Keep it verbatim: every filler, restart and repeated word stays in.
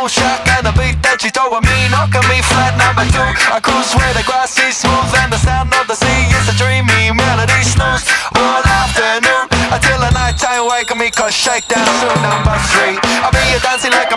moon shot and the beat that you throw at me, knocking me flat. Number two, I cruise where the grass is smooth and the sound of the sea is a dreamy melody. Snooze all afternoon until the night time, wake me, cause shakedown soon. Number three, I'll be dancing like a